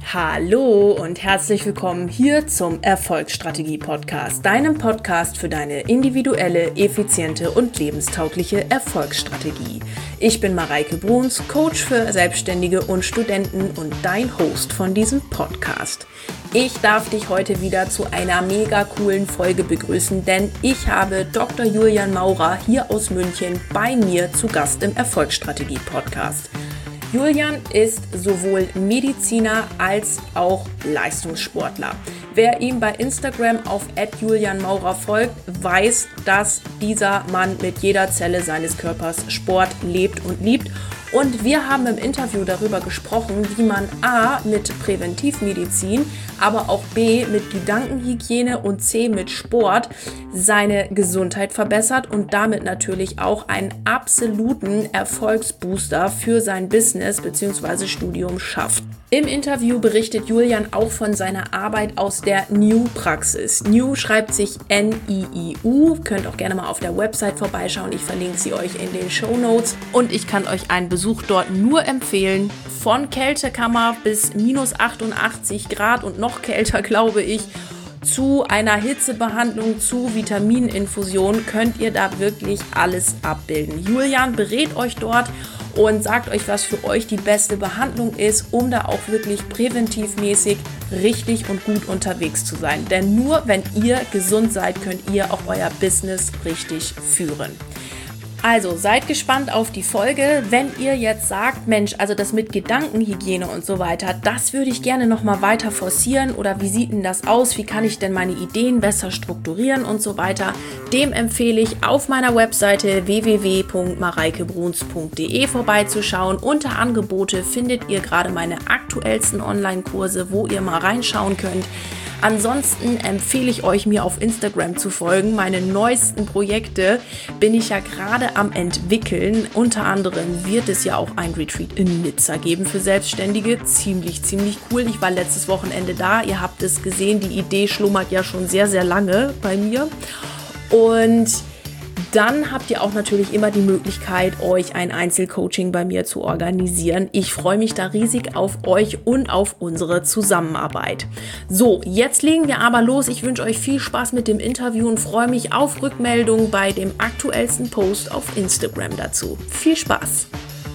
Hallo und herzlich willkommen hier zum Erfolgsstrategie-Podcast, deinem Podcast für deine individuelle, effiziente und lebenstaugliche Erfolgsstrategie. Ich bin Mareike Bruns, Coach für Selbstständige und Studenten und dein Host von diesem Podcast. Ich darf dich heute wieder zu einer mega coolen Folge begrüßen, denn ich habe Dr. Julian Maurer hier aus München bei mir zu Gast im Erfolgsstrategie-Podcast. Julian ist sowohl Mediziner als auch Leistungssportler. Wer ihm bei Instagram auf @JulianMaurer folgt, weiß, dass dieser Mann mit jeder Zelle seines Körpers Sport lebt und liebt. Und wir haben im Interview darüber gesprochen, wie man A. mit Präventivmedizin, aber auch B. mit Gedankenhygiene und C. mit Sport seine Gesundheit verbessert und damit natürlich auch einen absoluten Erfolgsbooster für sein Business bzw. Studium schafft. Im Interview berichtet Julian auch von seiner Arbeit aus der New-Praxis. New schreibt sich N-I-I-U. Könnt auch gerne mal auf der Website vorbeischauen. Ich verlinke sie euch in den Shownotes. Und ich kann euch einen Besuch dort nur empfehlen. Von Kältekammer bis minus 88 Grad und noch kälter, glaube ich, zu einer Hitzebehandlung, zu Vitamininfusion könnt ihr da wirklich alles abbilden. Julian berät euch dort und sagt euch, was für euch die beste Behandlung ist, um da auch wirklich präventivmäßig richtig und gut unterwegs zu sein. Denn nur wenn ihr gesund seid, könnt ihr auch euer Business richtig führen. Also seid gespannt auf die Folge. Wenn ihr jetzt sagt, Mensch, also das mit Gedankenhygiene und so weiter, das würde ich gerne nochmal weiter forcieren oder wie sieht denn das aus? Wie kann ich denn meine Ideen besser strukturieren und so weiter? Dem empfehle ich, auf meiner Webseite www.mareikebruns.de vorbeizuschauen. Unter Angebote findet ihr gerade meine aktuellsten Online-Kurse, wo ihr mal reinschauen könnt. Ansonsten empfehle ich euch, mir auf Instagram zu folgen. Meine neuesten Projekte bin ich ja gerade am entwickeln. Unter anderem wird es ja auch ein Retreat in Nizza geben für Selbstständige. Ziemlich cool. Ich war letztes Wochenende da. Ihr habt es gesehen, die Idee schlummert ja schon sehr, sehr lange bei mir. Und dann habt ihr auch natürlich immer die Möglichkeit, euch ein Einzelcoaching bei mir zu organisieren. Ich freue mich da riesig auf euch und auf unsere Zusammenarbeit. So, jetzt legen wir aber los. Ich wünsche euch viel Spaß mit dem Interview und freue mich auf Rückmeldungen bei dem aktuellsten Post auf Instagram dazu. Viel Spaß!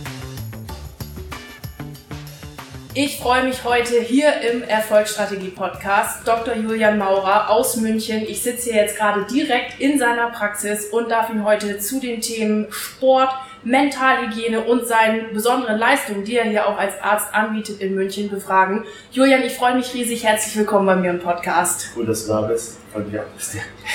Ich freue mich heute hier im Erfolgsstrategie-Podcast, Dr. Julian Maurer aus München. Ich sitze hier jetzt gerade direkt in seiner Praxis und darf ihn heute zu den Themen Sport, Mentalhygiene und seinen besonderen Leistungen, die er hier auch als Arzt anbietet in München, befragen. Julian, ich freue mich riesig. Herzlich willkommen bei mir im Podcast. Cool, dass du da bist. Freut mich auch, dass du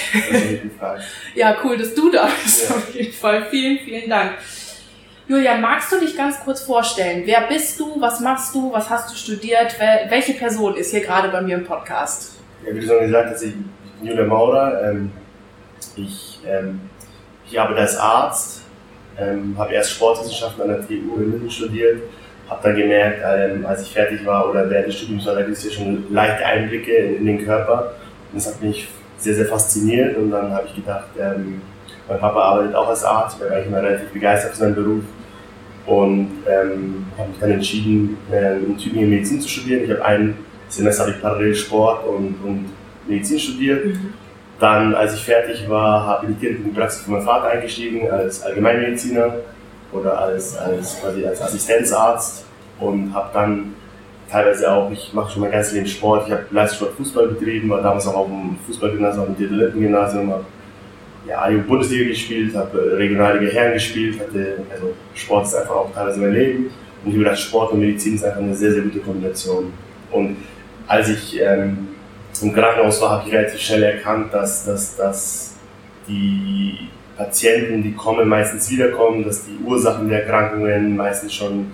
Ja, cool, dass du da bist. Ja. Auf jeden Fall. Vielen Dank. Julian, magst du dich ganz kurz vorstellen? Wer bist du? Was machst du? Was hast du studiert? Welche Person ist hier gerade bei mir im Podcast? Ja, wie du schon gesagt hast, ich bin Julian Maurer. Ich arbeite als Arzt, habe erst Sportwissenschaften an der TU in München studiert, habe dann gemerkt, als ich fertig war oder während des Studiums, da gibt es ja schon leichte Einblicke in den Körper. Und das hat mich sehr, sehr fasziniert und dann habe ich gedacht, mein Papa arbeitet auch als Arzt, ich war eigentlich immer relativ begeistert für seinen Beruf und habe mich dann entschieden, in Tübingen Medizin zu studieren. Ich habe ein Semester parallel Sport und Medizin studiert. Dann, als ich fertig war, habilitiert in die Praxis von meinem Vater eingestiegen als Allgemeinmediziner oder als Assistenzarzt und habe dann teilweise auch, ich mache schon mein ganzes Leben Sport, ich habe Leistungssport Fußball betrieben, war damals auch auf dem Fußballgymnasium, auf dem Diletantengymnasium, habe Bundesliga gespielt, habe Regionalliga Herren gespielt, also Sport ist einfach auch teilweise mein Leben und ich habe gedacht, Sport und Medizin ist einfach eine sehr, sehr gute Kombination. Und als ich im Krankenhaus war, habe ich relativ schnell erkannt, dass die Patienten, die kommen, meistens wiederkommen, dass die Ursachen der Erkrankungen meistens schon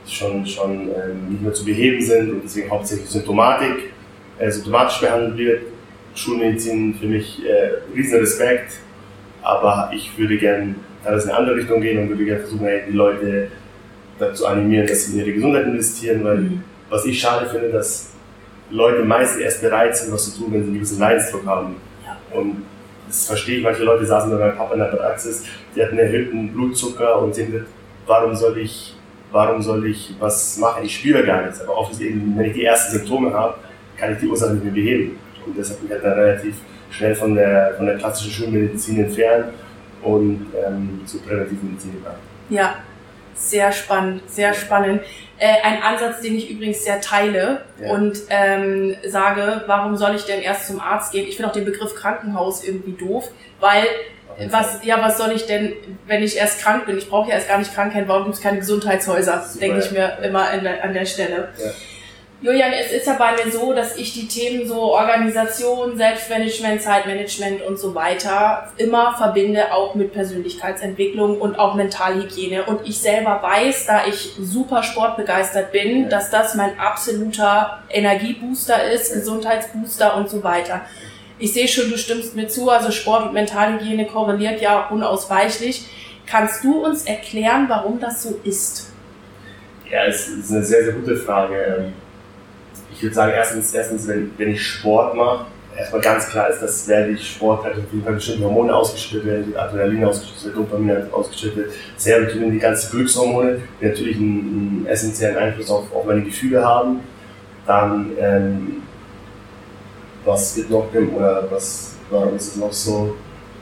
nicht mehr zu beheben sind und deswegen hauptsächlich symptomatisch behandelt wird. Schulmedizin für mich riesen Respekt. Aber ich würde gerne teilweise in eine andere Richtung gehen und würde gerne versuchen, die Leute dazu animieren, dass sie in ihre Gesundheit investieren, weil was ich schade finde, dass Leute meist erst bereit sind, was zu tun, wenn sie einen gewissen Leidensdruck haben. Ja. Und das verstehe ich, manche Leute saßen bei meinem Papa in der Praxis, die hatten erhöhten Blutzucker und sind, warum soll ich warum soll ich was machen? Ich spüre gar nichts. Aber oft ist eben, wenn ich die ersten Symptome habe, kann ich die Ursache nicht mehr beheben. Und das hat mich halt dann relativ schnell von der klassischen Schulmedizin entfernt und zur präventiven Medizin gebracht. Ja, sehr spannend, sehr spannend. Ein Ansatz, den ich übrigens sehr teile und sage, warum soll ich denn erst zum Arzt gehen? Ich finde auch den Begriff Krankenhaus irgendwie doof, weil was soll ich denn, wenn ich erst krank bin? Ich brauche ja erst gar nicht krank werden, warum gibt es keine Gesundheitshäuser? Denke ich mir immer an der Stelle. Ja. Julian, es ist ja bei mir so, dass ich die Themen so Organisation, Selbstmanagement, Zeitmanagement und so weiter immer verbinde, auch mit Persönlichkeitsentwicklung und auch Mentalhygiene. Und ich selber weiß, da ich super sportbegeistert bin, dass das mein absoluter Energiebooster ist, Gesundheitsbooster und so weiter. Ich sehe schon, du stimmst mir zu, also Sport und Mentalhygiene korreliert ja unausweichlich. Kannst du uns erklären, warum das so ist? Ja, es ist eine sehr, sehr gute Frage. Ich würde sagen, erstens, wenn ich Sport mache, erstmal ganz klar ist, dass während ich Sport halt auf jeden Fall bestimmte Hormone ausgeschüttet werden, die Adrenalin ausgeschüttet, Dopamin ausgeschüttet, Serotonin, die ganzen Glückshormone, die natürlich einen essentiellen Einfluss auf meine Gefühle haben. Dann, was wird noch, oder warum ist es noch so?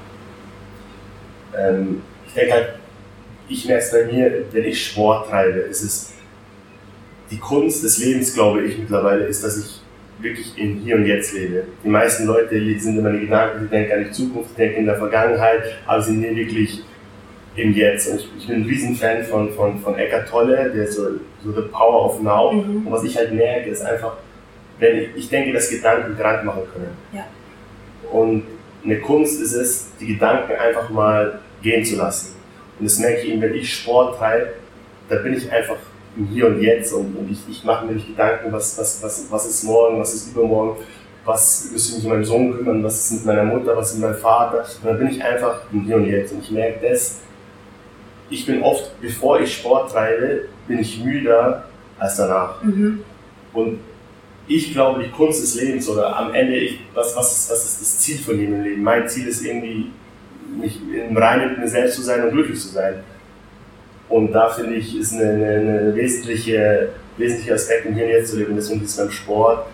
Ich denke halt, ich merke es bei mir, wenn ich Sport treibe, ist es die Kunst des Lebens, glaube ich mittlerweile, ist, dass ich wirklich im Hier und Jetzt lebe. Die meisten Leute sind immer die Gedanken, die denken an die Zukunft, die denken in der Vergangenheit, aber sie sind wirklich im Jetzt. Und ich bin ein Riesenfan von Eckhart Tolle, der ist so the power of now. Und was ich halt merke, ist einfach, ich denke, dass Gedanken krank machen können. Ja. Und eine Kunst ist es, die Gedanken einfach mal gehen zu lassen. Und das merke ich eben, wenn ich Sport treibe, da bin ich einfach im Hier und Jetzt und ich mache mir nicht Gedanken, was ist morgen, was ist übermorgen, was müsste ich mich um meinen Sohn kümmern, was ist mit meiner Mutter, was ist mit meinem Vater. Und dann bin ich einfach im Hier und Jetzt. Und ich merke ich bin oft, bevor ich Sport treibe, bin ich müder als danach. Und ich glaube, die Kunst des Lebens oder am Ende, was ist das Ziel von jedem Leben? Mein Ziel ist irgendwie, mich im Reinen mit mir selbst zu sein und glücklich zu sein. Und da finde ich, ist eine wesentliche Aspekt, im Hier und Jetzt zu leben. Deswegen ist es beim Sport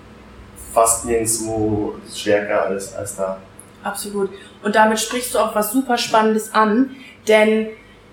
fast nirgendwo stärker als da. Absolut. Und damit sprichst du auch was super Spannendes an, denn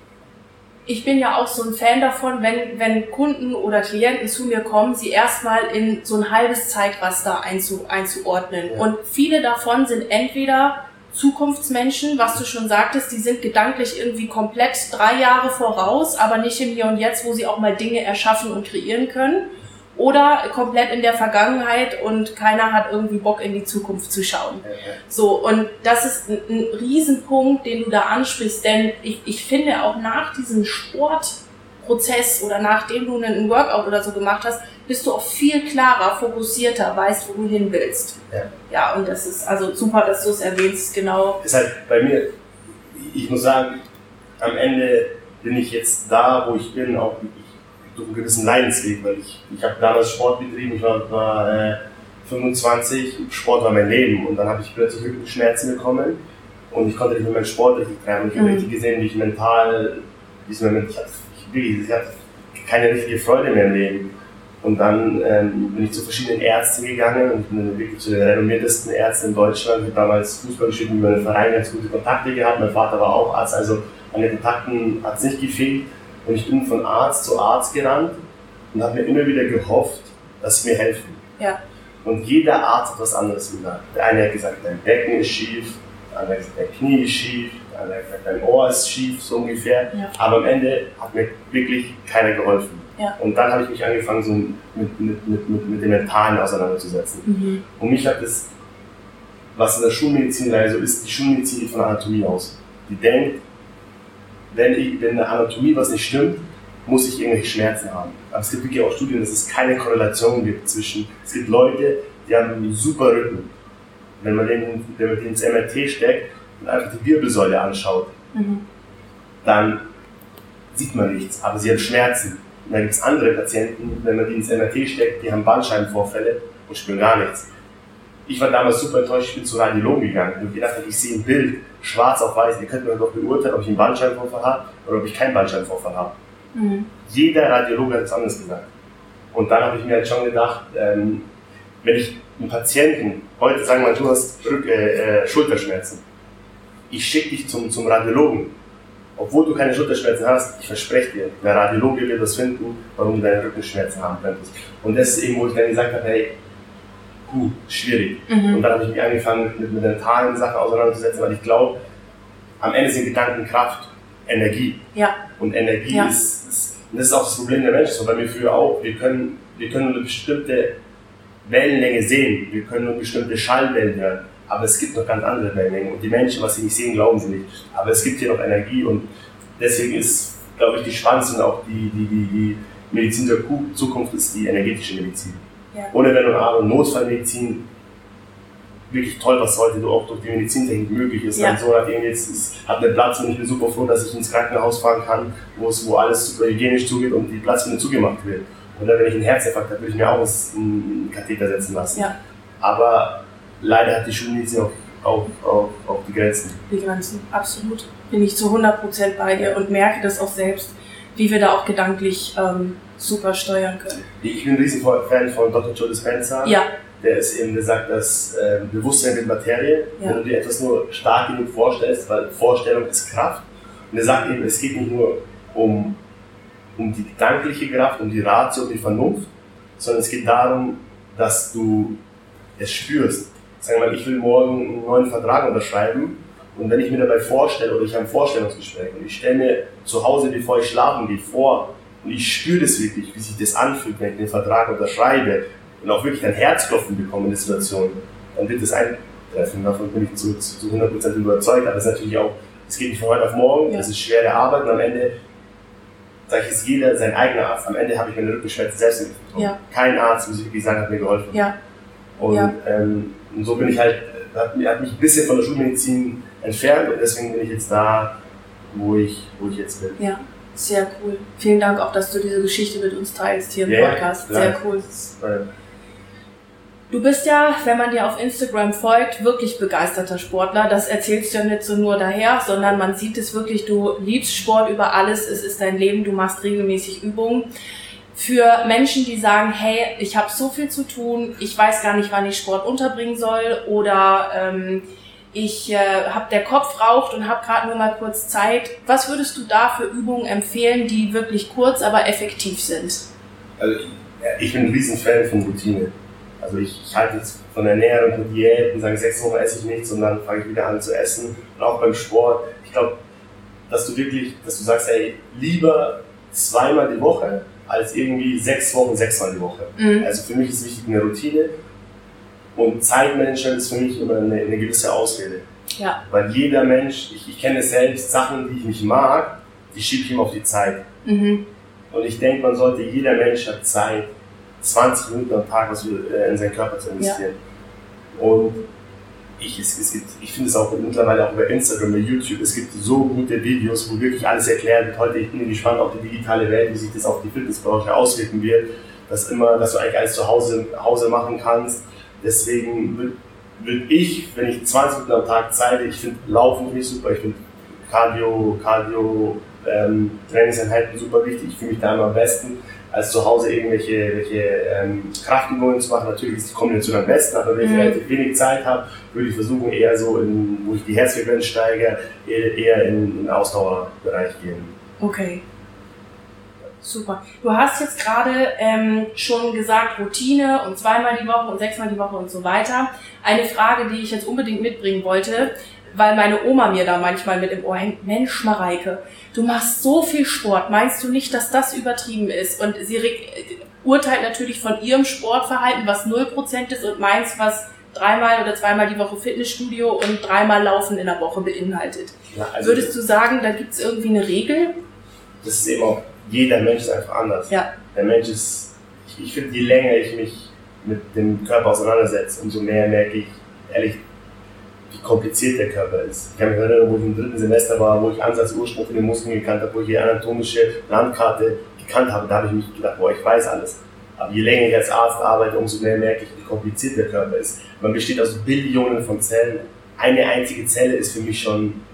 ich bin ja auch so ein Fan davon, wenn Kunden oder Klienten zu mir kommen, sie erstmal in so ein halbes Zeitraster einzuordnen. Ja. Und viele davon sind entweder Zukunftsmenschen, was du schon sagtest, die sind gedanklich irgendwie komplett 3 Jahre voraus, aber nicht im Hier und Jetzt, wo sie auch mal Dinge erschaffen und kreieren können. Oder komplett in der Vergangenheit und keiner hat irgendwie Bock, in die Zukunft zu schauen. So, und das ist ein Riesenpunkt, den du da ansprichst, denn ich finde auch nach diesem Sportprozess oder nachdem du einen Workout oder so gemacht hast, bist du auch viel klarer, fokussierter, weißt, wo du hin willst. Ja, und das ist also super, dass du es erwähnst, genau. Ist halt bei mir, ich muss sagen, am Ende bin ich jetzt da, wo ich bin, auch durch einen gewissen Leidensweg, weil ich habe damals Sport betrieben, ich war 25, Sport war mein Leben und dann habe ich plötzlich Rückenschmerzen bekommen und ich konnte nicht mehr meinen Sport richtig treiben und ich habe richtig gesehen, wie ich mental, ich hatte keine richtige Freude mehr im Leben. Und dann bin ich zu verschiedenen Ärzten gegangen und ich bin wirklich zu den renommiertesten Ärzten in Deutschland. Ich habe damals Fußball gespielt, mit meinem Verein ganz gute Kontakte gehabt, mein Vater war auch Arzt, also an den Kontakten hat es nicht gefehlt. Und ich bin von Arzt zu Arzt gerannt und habe mir immer wieder gehofft, dass sie mir helfen. Ja. Und jeder Arzt hat was anderes gesagt. Der eine hat gesagt, dein Becken ist schief, der andere hat gesagt, dein Knie ist schief, der andere hat gesagt, dein Ohr ist schief, so ungefähr. Ja. Aber am Ende hat mir wirklich keiner geholfen. Ja. Und dann habe ich mich angefangen, so mit dem Mentalen auseinanderzusetzen. Und mich hat das, was in der Schulmedizin leider so ist, die Schulmedizin geht von der Anatomie aus. Die denkt, wenn in der Anatomie was nicht stimmt, muss ich irgendwelche Schmerzen haben. Aber es gibt wirklich auch Studien, dass es keine Korrelation gibt zwischen, es gibt Leute, die haben einen super Rücken. Wenn man den ins MRT steckt und einfach die Wirbelsäule anschaut, dann sieht man nichts, aber sie haben Schmerzen. Und dann gibt es andere Patienten, wenn man die ins MRT steckt, die haben Bandscheibenvorfälle und spüren gar nichts. Ich war damals super enttäuscht, ich bin zu Radiologen gegangen und gedacht, ich sehe ein Bild, schwarz auf weiß, ihr könnt mir doch beurteilen, ob ich einen Bandscheibenvorfall habe oder ob ich keinen Bandscheibenvorfall habe. Jeder Radiologe hat es anders gesagt. Und dann habe ich mir halt schon gedacht, wenn ich einen Patienten, heute sagen wir mal, du hast Schulterschmerzen, ich schicke dich zum Radiologen, obwohl du keine Schulterschmerzen hast, ich verspreche dir, der Radiologe wird das finden, warum du deine Rückenschmerzen haben könntest. Und das ist eben, wo ich dann gesagt habe, hey, schwierig. Und dann habe ich mich angefangen, mit mentalen Sachen auseinanderzusetzen, weil ich glaube, am Ende sind Gedanken Kraft, Energie. Ja. Und Energie ist, das ist auch das Problem der Menschen, so bei mir früher auch, wir können nur eine bestimmte Wellenlänge sehen, wir können nur bestimmte Schallwellen hören, aber es gibt noch ganz andere Wellenlängen und die Menschen, was sie nicht sehen, glauben sie nicht. Aber es gibt hier noch Energie und deswegen ist, glaube ich, die spannendste und auch die Medizin der Zukunft ist die energetische Medizin. Ja. Ohne Wenn und Aber, Notfallmedizin, wirklich toll, was heute auch durch die Medizintechnik möglich ist. Mein Sohn hat einen Platz und ich bin super froh, dass ich ins Krankenhaus fahren kann, wo alles super hygienisch zugeht und die Platzwunde zugemacht wird. Und dann, wenn ich einen Herzinfarkt habe, würde ich mir auch einen Katheter setzen lassen. Ja. Aber leider hat die Schulmedizin auch die Grenzen. Die Grenzen, absolut. Bin ich zu 100% bei dir und merke das auch selbst, wie wir da auch gedanklich super steuern können. Ich bin ein riesen Fan von Dr. Joe Dispenza. Ja. Der sagt, dass Bewusstsein wird Materie, wenn du dir etwas nur stark genug vorstellst, weil Vorstellung ist Kraft. Und er sagt eben, es geht nicht nur um die gedankliche Kraft, um die Ratio, um die Vernunft, sondern es geht darum, dass du es spürst. Sagen wir mal, ich will morgen einen neuen Vertrag unterschreiben und wenn ich mir dabei vorstelle, oder ich habe ein Vorstellungsgespräch und ich stelle mir zu Hause, bevor ich schlafen gehe, vor und ich spüre das wirklich, wie sich das anfühlt, wenn ich den Vertrag unterschreibe, und auch wirklich ein Herzklopfen bekommen in der Situation, dann wird es eintreffen. Davon bin ich zu 100% überzeugt. Aber es ist natürlich auch, es geht nicht von heute auf morgen, das ist schwere Arbeit und am Ende, sage ich, ist jeder sein eigener Arzt. Am Ende habe ich meine Rückenschmerzen selbst nicht bekommen. Ja. Kein Arzt, muss ich wirklich sagen, hat mir geholfen. Ja. Und so bin ich halt, hat mich ein bisschen von der Schulmedizin entfernt und deswegen bin ich jetzt da, wo ich jetzt bin. Ja. Sehr cool. Vielen Dank auch, dass du diese Geschichte mit uns teilst hier im Podcast. Sehr cool. Du bist ja, wenn man dir auf Instagram folgt, wirklich begeisterter Sportler. Das erzählst du ja nicht so nur daher, sondern man sieht es wirklich, du liebst Sport über alles, es ist dein Leben, du machst regelmäßig Übungen. Für Menschen, die sagen, hey, ich habe so viel zu tun, ich weiß gar nicht, wann ich Sport unterbringen soll oder der Kopf raucht und habe gerade nur mal kurz Zeit. Was würdest du da für Übungen empfehlen, die wirklich kurz, aber effektiv sind? Also ich bin ein Riesenfan von Routine. Also ich halte jetzt von Ernährung und Diät und sage, 6 Wochen esse ich nichts und dann fange ich wieder an zu essen. Und auch beim Sport. Ich glaube, dass du sagst, ey, lieber 2-mal die Woche als irgendwie 6 Wochen 6-mal die Woche. Also für mich ist wichtig eine Routine. Und Zeitmanagement ist für mich immer eine gewisse Ausrede. Ja. Weil jeder Mensch, ich kenne es selbst, Sachen, die ich nicht mag, die schiebe ich immer auf die Zeit. Und ich denke, jeder Mensch hat Zeit, 20 Minuten am Tag in seinen Körper zu investieren. Ja. Und ich finde es auch mittlerweile auch über Instagram, über YouTube, es gibt so gute Videos, wo wirklich alles erklärt wird. Heute, ich bin gespannt auf die digitale Welt, wie sich das auf die Fitnessbranche auswirken wird, dass du eigentlich alles zu Hause machen kannst. Deswegen würde ich, wenn ich 20 Minuten am Tag Zeit habe, ich finde Laufen finde ich super, ich finde Cardio Trainingseinheiten super wichtig, ich fühle mich da immer am besten, als zu Hause irgendwelche Kraftübungen zu machen. Natürlich ist die Kombination am besten, aber wenn ich relativ wenig Zeit habe, würde ich versuchen, eher so, wo ich die Herzfrequenz steigere, eher in den Ausdauerbereich gehen. Okay. Super. Du hast jetzt gerade schon gesagt, Routine und 2-mal die Woche und 6-mal die Woche und so weiter. Eine Frage, die ich jetzt unbedingt mitbringen wollte, weil meine Oma mir da manchmal mit im Ohr hängt. Mensch, Mareike, du machst so viel Sport. Meinst du nicht, dass das übertrieben ist? Und sie urteilt natürlich von ihrem Sportverhalten, was 0% ist und meins, was 3-mal oder 2-mal die Woche Fitnessstudio und 3-mal Laufen in der Woche beinhaltet. Ja, also würdest du sagen, da gibt es irgendwie eine Regel? Das ist eben auch, jeder Mensch ist einfach anders. Ja. Der Mensch ist, ich finde, je länger ich mich mit dem Körper auseinandersetze, umso mehr merke ich, ehrlich, wie kompliziert der Körper ist. Ich kann mich erinnern, wo ich im 3. Semester war, wo ich Ansatz, Ursprung von den Muskeln gekannt habe, wo ich die anatomische Landkarte gekannt habe, da habe ich mich gedacht, boah, ich weiß alles. Aber je länger ich als Arzt arbeite, umso mehr merke ich, wie kompliziert der Körper ist. Man besteht aus Billionen von Zellen. Eine einzige Zelle ist für mich schon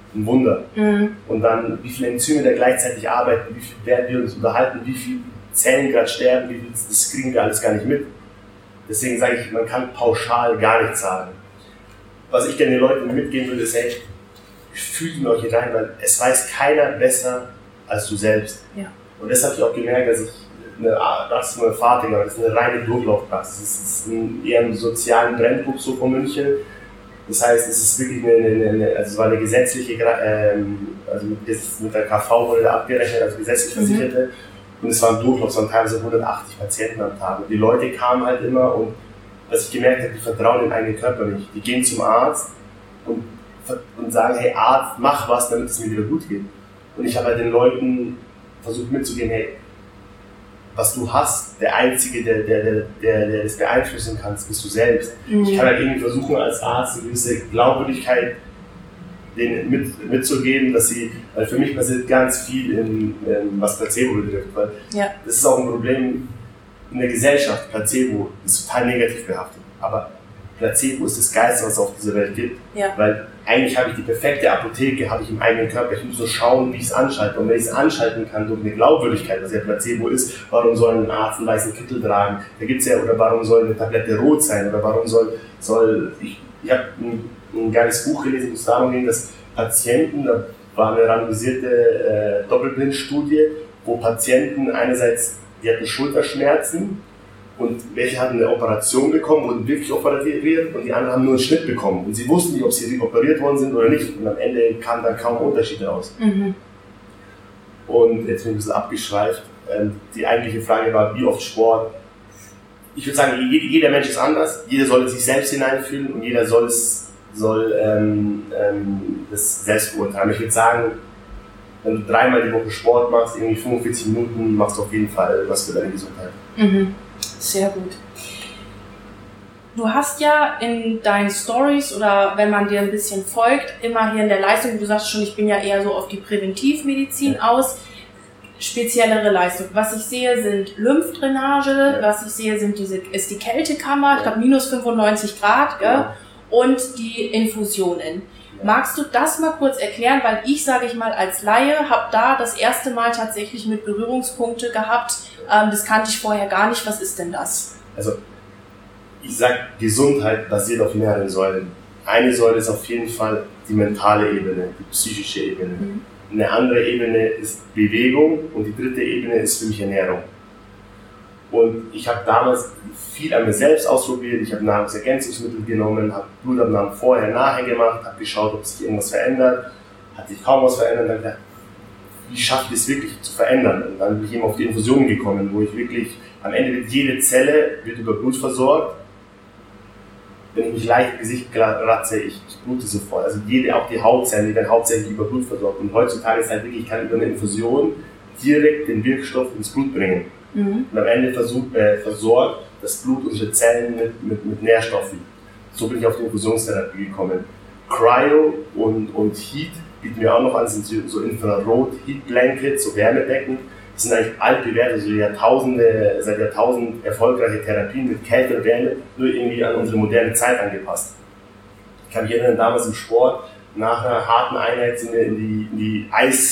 ein Wunder. Und dann, wie viele Enzyme da gleichzeitig arbeiten, wie viel werden wir uns unterhalten, wie viele Zellen gerade sterben, wie viel, das kriegen wir alles gar nicht mit. Deswegen sage ich, man kann pauschal gar nichts sagen. Was ich gerne den Leuten mitgeben würde, ist, hey, fühlt in euch hinein, weil es weiß keiner besser als du selbst. Ja. Und das habe ich auch gemerkt, dass ich eine Praxis mit Fahrting habe. Das ist eine reine Durchlaufpraxis. Das ist eher ein sozialen Brennpunkt so von München. Das heißt, es ist wirklich also es war eine gesetzliche, also mit der KV wurde da abgerechnet, also gesetzlich Versicherte. Und es war ein Durchlauf, es waren teilweise 180 Patienten am Tag. Und die Leute kamen halt immer und was ich gemerkt habe, die vertrauen den eigenen Körper nicht. Die gehen zum Arzt und sagen, hey Arzt, mach was, damit es mir wieder gut geht. Und ich habe halt den Leuten versucht mitzugeben, hey, was du hast, der Einzige, der das beeinflussen kannst, bist du selbst. Ich kann halt irgendwie versuchen, als Arzt eine gewisse Glaubwürdigkeit denen mitzugeben, dass sie, weil für mich passiert ganz viel, was Placebo betrifft, weil das ist auch ein Problem in der Gesellschaft. Placebo ist total negativ behaftet, aber Placebo ist das Geilste, was es auf dieser Welt gibt, weil eigentlich habe ich die perfekte Apotheke, habe ich im eigenen Körper, ich muss nur schauen, wie ich es anschalte, und wenn ich es anschalten kann durch eine Glaubwürdigkeit, was ja Placebo ist, warum soll ein Arzt einen weißen Kittel tragen, da gibt's ja, oder warum soll eine Tablette rot sein, oder warum ich habe ein geiles Buch gelesen, wo es darum ging, dass Patienten, da war eine randomisierte Doppelblindstudie, wo Patienten einerseits, die hatten Schulterschmerzen und welche hatten eine Operation bekommen, wurden wirklich operiert und die anderen haben nur einen Schnitt bekommen und sie wussten nicht, ob sie operiert worden sind oder nicht und am Ende kamen dann kaum Unterschiede raus. Und jetzt bin ich ein bisschen abgeschweift. Die eigentliche Frage war, wie oft Sport? Ich würde sagen, jeder Mensch ist anders, jeder soll sich selbst hineinfühlen und jeder soll das selbst beurteilen. Ich würde sagen, wenn du 3-mal die Woche Sport machst, irgendwie 45 Minuten, machst du auf jeden Fall was für deine Gesundheit. Sehr gut. Du hast ja in deinen Stories oder wenn man dir ein bisschen folgt, immer hier in der Leistung, du sagst schon, ich bin ja eher so auf die Präventivmedizin aus, speziellere Leistung. Was ich sehe, sind Lymphdrainage, was ich sehe, ist die Kältekammer, ich glaube minus 95 Grad, und die Infusionen. Magst du das mal kurz erklären, weil ich, sage ich mal, als Laie habe da das erste Mal tatsächlich mit Berührungspunkte gehabt. Das kannte ich vorher gar nicht. Was ist denn das? Also, ich sage, Gesundheit basiert auf mehreren Säulen. Eine Säule ist auf jeden Fall die mentale Ebene, die psychische Ebene. Eine andere Ebene ist Bewegung und die dritte Ebene ist für mich Ernährung. Und ich habe damals viel an mir selbst ausprobiert, ich habe Nahrungsergänzungsmittel genommen, habe Blutabnahmen vorher, nachher gemacht, habe geschaut, ob sich irgendwas verändert, hat sich kaum was verändert, dann gedacht, wie schaffe ich es wirklich zu verändern? Und dann bin ich eben auf die Infusion gekommen, wo ich wirklich, am Ende wird jede Zelle über Blut versorgt. Wenn ich mich leicht im Gesicht kratze, ich blute sofort. Also auch die Hautzellen, die werden hauptsächlich über Blut versorgt. Und heutzutage ist halt wirklich, ich kann über eine Infusion direkt den Wirkstoff ins Blut bringen. Und am Ende versorgt das Blut unsere Zellen mit Nährstoffen. So bin ich auf die Infusionstherapie gekommen. Cryo und Heat bieten wir auch noch an, sind so Infrarot-Heat-Blankets, so Wärmedecken. Das sind eigentlich altbewährte, seit Jahrtausenden erfolgreiche Therapien mit Kälte und Wärme, nur irgendwie an unsere moderne Zeit angepasst. Ich kann mich erinnern, damals im Sport, nach einer harten Einheit sind wir in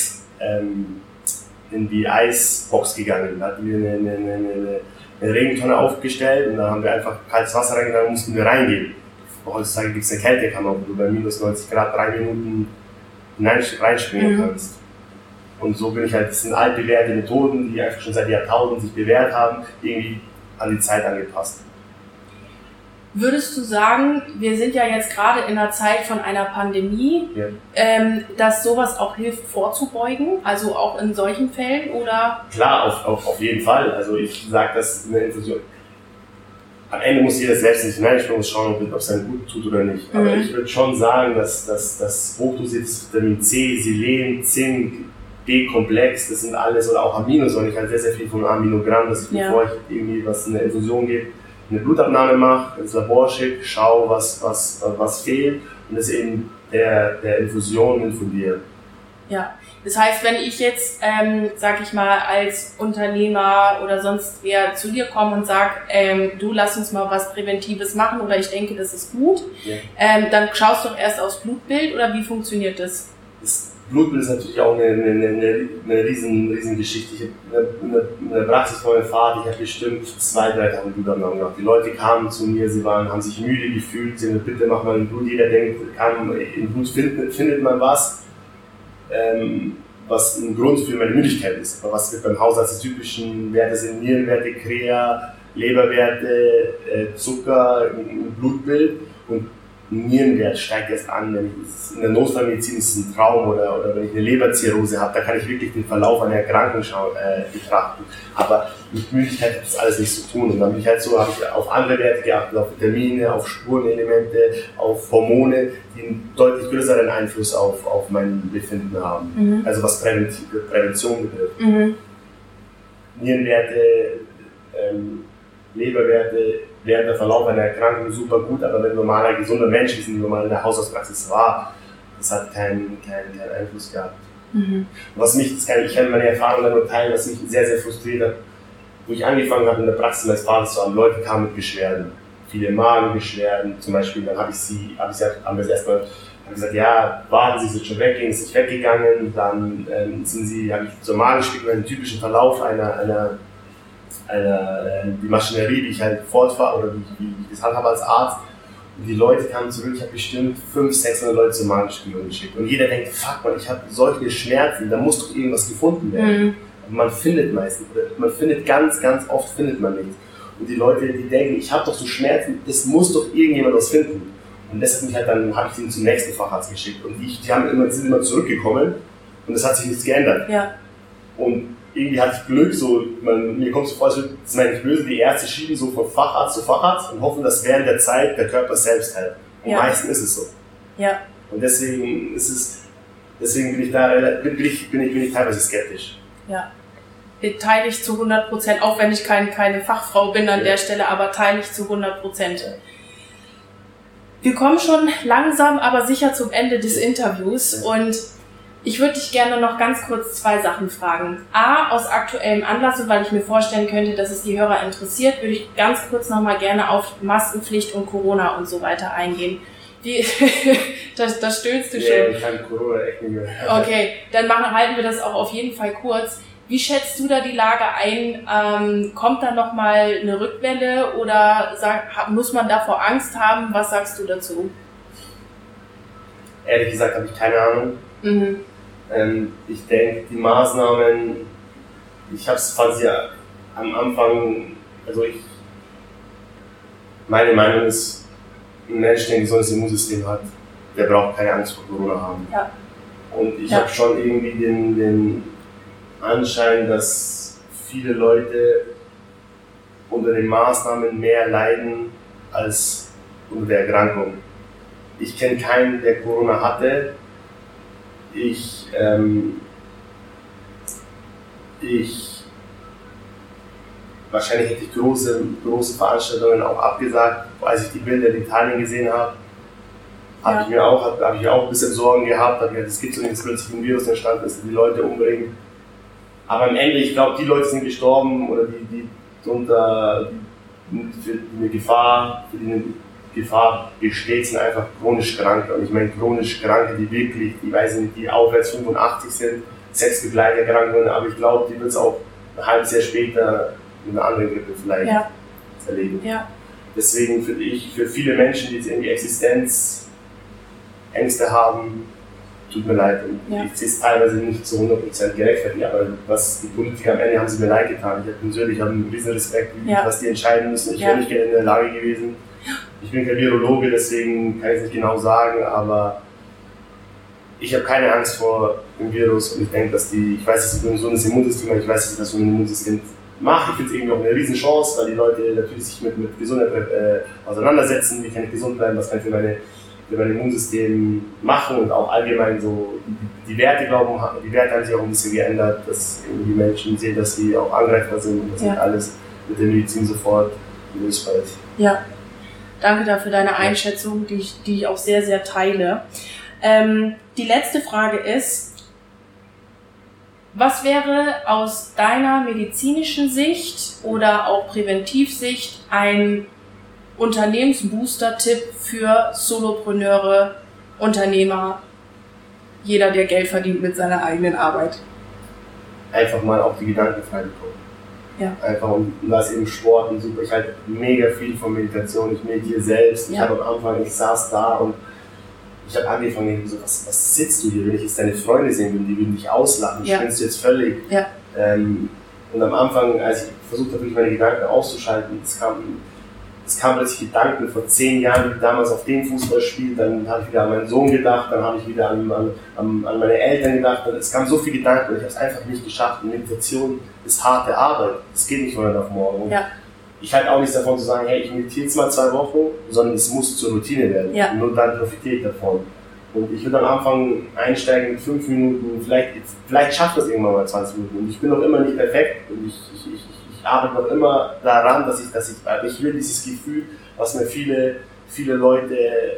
die Eisbox gegangen. Da hatten wir eine Regentonne aufgestellt und da haben wir einfach kaltes Wasser reingegangen und mussten wir reingehen. Heutzutage gibt es eine Kältekammer, wo du bei minus 90 Grad 3 Minuten reinspringen kannst. Und so bin ich halt, das sind altbewährte Methoden, die einfach schon seit Jahrtausenden sich bewährt haben, irgendwie an die Zeit angepasst. Würdest du sagen, wir sind ja jetzt gerade in einer Zeit von einer Pandemie, dass sowas auch hilft vorzubeugen, also auch in solchen Fällen, oder? Klar, auf jeden Fall. Also ich sage, dass eine Infusion, am Ende muss jeder selbst nicht hineinspringen und schauen, ob es einem gut tut oder nicht. Aber ich würde schon sagen, dass das hochdosiertes Vitamin C, Selen, Zink, B-Komplex, das sind alles, oder auch Aminosäuren, ich halte sehr, sehr viel von Aminogramm, dass ich, bevor ich irgendwie was in der Infusion gebe, eine Blutabnahme mache, ins Labor schicke, schaue, was fehlt und das eben der Infusion infundiere. Ja, das heißt, wenn ich jetzt, sag ich mal, als Unternehmer oder sonst wer zu dir komme und sag, du lass uns mal was Präventives machen oder ich denke, das ist gut, dann schaust du doch erst aufs Blutbild oder wie funktioniert das? das Blutbild ist natürlich auch eine riesen Geschichte. In der Praxis von meinem Vater, ich habe bestimmt 2-3 Tage Blutabnahmen gehabt. Die Leute kamen zu mir, haben sich müde gefühlt, sie haben gesagt, bitte mach mal ein Blut. Jeder denkt, im Blut findet man was ein Grund für meine Müdigkeit ist. Aber was beim Hausarzt die typischen Werte sind: Nierenwerte, Krea, Leberwerte, Zucker, Blutbild. Und Nierenwert steigt erst an, in der Notfallmedizin ist es ein Traum, oder wenn ich eine Leberzirrhose habe, da kann ich wirklich den Verlauf einer Erkrankung betrachten. Aber mit Müdigkeit hat das alles nichts zu tun. Und dann habe ich auf andere Werte geachtet, auf Vitamine, auf Spurenelemente, auf Hormone, die einen deutlich größeren Einfluss auf mein Befinden haben. Also was Prävention betrifft. Nierenwerte, Leberwerte, während der Verlauf einer Erkrankung super gut, aber wenn ein normaler, gesunder Mensch, wie es normal in der Hausarztpraxis war, das hat keinen Einfluss gehabt. Ich kann meine Erfahrungen nur teilen, was mich sehr, sehr frustriert hat. Wo ich angefangen habe, in der Praxis meines Vaters zu haben, Leute kamen mit Beschwerden, viele Magenbeschwerden, zum Beispiel, dann haben wir erstmal gesagt, ja, warten Sie, sind schon weggehen, ist nicht weggegangen, dann habe ich zur Magenspiegelung einen typischen Verlauf die Maschinerie, die ich halt fortfahre oder wie ich das handhabe als Arzt. Und die Leute kamen zurück, ich habe bestimmt 500-600 Leute zur Magenspiegelung geschickt. Und jeder denkt, fuck man, ich habe solche Schmerzen, da muss doch irgendwas gefunden werden. Und man findet ganz, ganz oft findet man nichts. Und die Leute, die denken, ich habe doch so Schmerzen, es muss doch irgendjemand was finden. Und deshalb habe ich sie zum nächsten Facharzt geschickt. Und die sind immer zurückgekommen und es hat sich nichts geändert. Ja. Und irgendwie hatte ich Glück, mir kommt so vor, das ist mir nicht böse, die Ärzte schieben so von Facharzt zu Facharzt und hoffen, dass während der Zeit der Körper selbst hält. Und meistens ist es so. Ja. Und deswegen bin ich teilweise skeptisch. Ja. Teile ich zu 100%, auch wenn ich keine Fachfrau bin an der Stelle, aber teile ich zu 100%. Wir kommen schon langsam, aber sicher zum Ende des Interviews und ich würde dich gerne noch ganz kurz 2 Sachen fragen. A, aus aktuellem Anlass, und weil ich mir vorstellen könnte, dass es die Hörer interessiert, würde ich ganz kurz nochmal gerne auf Maskenpflicht und Corona und so weiter eingehen. Das stöhnst du schon. Ja, ich kann Corona echt nicht mehr. Okay, dann halten wir das auch auf jeden Fall kurz. Wie schätzt du da die Lage ein? Kommt da nochmal eine Rückwelle oder muss man davor Angst haben? Was sagst du dazu? Ehrlich gesagt habe ich keine Ahnung. Ich denke, die Maßnahmen, fand sie am Anfang, meine Meinung ist, ein Mensch, der ein gesundes Immunsystem hat, der braucht keine Angst vor Corona haben. Ja. Und ich habe schon irgendwie den Anschein, dass viele Leute unter den Maßnahmen mehr leiden als unter der Erkrankung. Ich kenne keinen, der Corona hatte. Wahrscheinlich hätte ich große Veranstaltungen auch abgesagt, als ich die Bilder in Italien gesehen habe. Habe ich auch ein bisschen Sorgen gehabt, es gibt so einen plötzlichen Virus entstanden, dass die Leute umbringen. Aber am Ende, ich glaube, die Leute sind gestorben oder die eine Gefahr besteht, sind einfach chronisch Kranke. Und ich meine chronisch Kranke, die aufwärts 85 sind, 6 Begleiterkrankungen, aber ich glaube, die wird es auch ein halbes Jahr später mit einer anderen Grippe vielleicht erleben. Ja. Deswegen finde ich, für viele Menschen, die jetzt irgendwie Existenzängste haben, tut mir leid. Und ich sehe es teilweise nicht zu 100% gerechtfertigt, aber was die Politiker am Ende haben sie mir leid getan. Ich persönlich habe einen riesen Respekt, was die entscheiden müssen. Ich wäre nicht gerne in der Lage gewesen. Ich bin kein Virologe, deswegen kann ich es nicht genau sagen, aber ich habe keine Angst vor dem Virus und ich denke, ich weiß, dass ich so ein Immunsystem habe, ich weiß, dass ich das so ein Immunsystem mache. Ich finde es irgendwie auch eine riesen Chance, weil die Leute natürlich sich mit Gesundheit auseinandersetzen, wie kann ich gesund bleiben, was kann ich für mein Immunsystem machen und auch allgemein so die Werte haben sich auch ein bisschen geändert, dass die Menschen sehen, dass sie auch angreifbar sind und dass nicht alles mit der Medizin sofort lösbar ist. Ja. Danke dafür für deine Einschätzung, die ich auch sehr, sehr teile. Die letzte Frage ist, was wäre aus deiner medizinischen Sicht oder auch Präventivsicht ein Unternehmensbooster-Tipp für Solopreneure, Unternehmer jeder, der Geld verdient mit seiner eigenen Arbeit? Einfach mal auch die Gedanken frei bekommen. Ja. Einfach, und da ist eben Sport und super. Ich halte mega viel von Meditation, ich meditiere selbst. Ich habe am Anfang, ich saß da und ich habe angefangen, so, was sitzt du hier? Wenn ich jetzt deine Freunde sehen würde, die würden dich auslachen, spinnst du jetzt völlig. Ja. Und am Anfang, als ich versucht habe, meine Gedanken auszuschalten, es kamen plötzlich Gedanken vor 10 Jahren, wie ich damals auf dem Fußball spiele, dann habe ich wieder an meinen Sohn gedacht, dann habe ich wieder an meine Eltern gedacht, es kamen so viele Gedanken und ich habe es einfach nicht geschafft. Und Meditation ist harte Arbeit, es geht nicht von heute auf morgen. Ja. Ich halte auch nichts davon zu sagen, hey, ich meditiere jetzt mal 2 Wochen, sondern es muss zur Routine werden. Ja. Und nur dann profitiere ich davon. Und ich würde am Anfang einsteigen mit 5 Minuten, vielleicht schafft das irgendwann mal 20 Minuten. Und ich bin noch immer nicht perfekt und ich arbeite noch immer daran, dass ich will dieses Gefühl, was mir viele Leute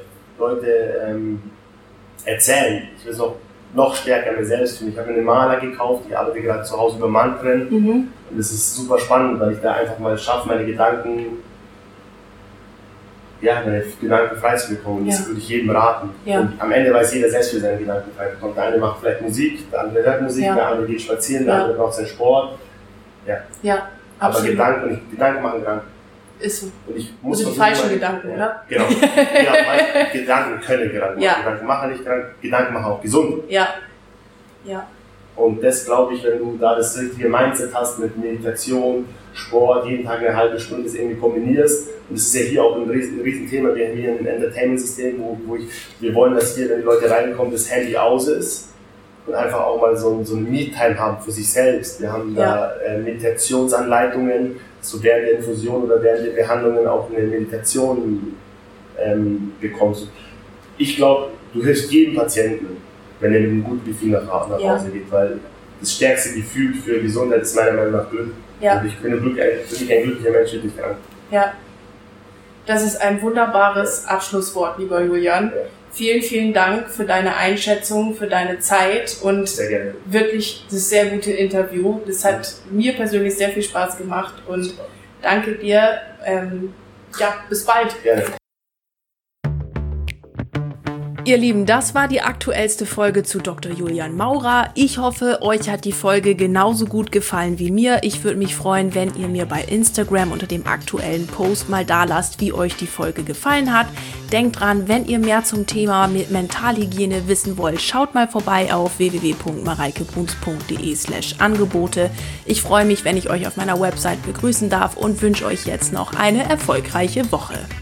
erzählen. Ich will es noch stärker mir selbst tun. Ich habe mir eine Maler gekauft, ich arbeite gerade zu Hause über Mantren. Und es ist super spannend, weil ich da einfach mal schaffe, meine Gedanken frei zu bekommen. Das würde ich jedem raten. Ja. Und am Ende weiß jeder selbst, wie seine Gedanken frei bekommt. Der eine macht vielleicht Musik, der andere hört Musik, der andere geht spazieren, der andere braucht seinen Sport. Ja. Aber Gedanken machen Gedanken. Ist so. Und ich muss die falschen Gedanken, oder? Genau. Weil Gedanken können Gedanken machen. Gedanken machen nicht Gedanken machen auch gesund. Ja. Und das glaube ich, wenn du da das richtige Mindset hast mit Meditation, Sport, jeden Tag eine halbe Stunde das irgendwie kombinierst. Und das ist ja hier auch ein Riesenthema. Wir haben hier ein Entertainment-System, wir wollen, dass hier, wenn die Leute reinkommen, das Handy aus ist. Und einfach auch mal so eine Me-Time haben für sich selbst. Wir haben da Meditationsanleitungen, dass du während der Infusion oder während der Behandlungen auch eine Meditation bekommst. Ich glaube, du hilfst jedem Patienten, wenn er mit einem guten Gefühl nach Hause geht, weil das stärkste Gefühl für Gesundheit ist meiner Meinung nach Glück. Ja. Und ich bin ein glücklicher Mensch, der dich krank. Ja, das ist ein wunderbares Abschlusswort, lieber Julian. Ja. Vielen, vielen Dank für deine Einschätzung, für deine Zeit und wirklich das sehr gute Interview. Das hat mir persönlich sehr viel Spaß gemacht und danke dir. Bis bald. Gerne. Ihr Lieben, das war die aktuellste Folge zu Dr. Julian Maurer. Ich hoffe, euch hat die Folge genauso gut gefallen wie mir. Ich würde mich freuen, wenn ihr mir bei Instagram unter dem aktuellen Post mal dalasst, wie euch die Folge gefallen hat. Denkt dran, wenn ihr mehr zum Thema Mentalhygiene wissen wollt, schaut mal vorbei auf www.mareikebruns.de/Angebote. Ich freue mich, wenn ich euch auf meiner Website begrüßen darf und wünsche euch jetzt noch eine erfolgreiche Woche.